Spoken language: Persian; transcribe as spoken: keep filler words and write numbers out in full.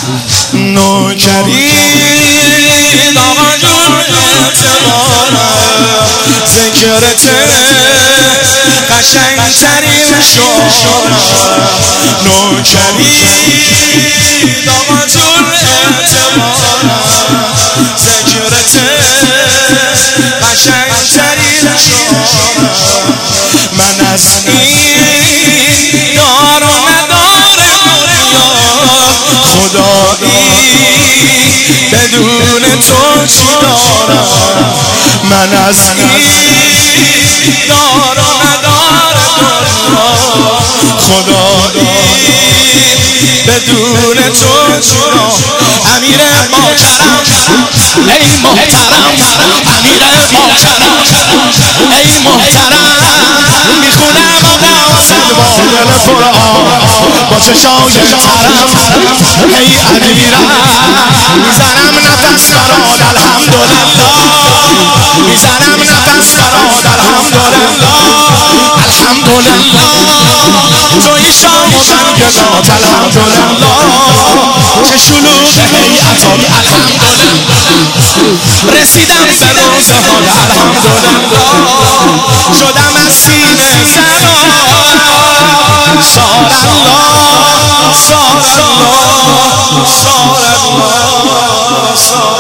نوکری آقا جون اعتبارم ذکرت قشنگترین شعرم نوکری آقا جون اعتبارم ذکرت قشنگترین شعرم من از این دار و ندار دنیا خدایی بدون تو چی دارم من از این دار و ندار دنیا خدایی بدون تو چی دارم امیر محترم ای محترم امیر محترم ای محترم میخونم آقا با دل قرآن با چشای ترم ای امیرم میزنم نفس براد الحمدلله میزنم نفس براد الحمدلله الحمدلله توی شام و بنگلات الحمدلله چه شلوغ هیئتات الحمدلله رسیدم به روزه های الحمدلله شدم از سینه زنان صار الله صار الله صار الله صار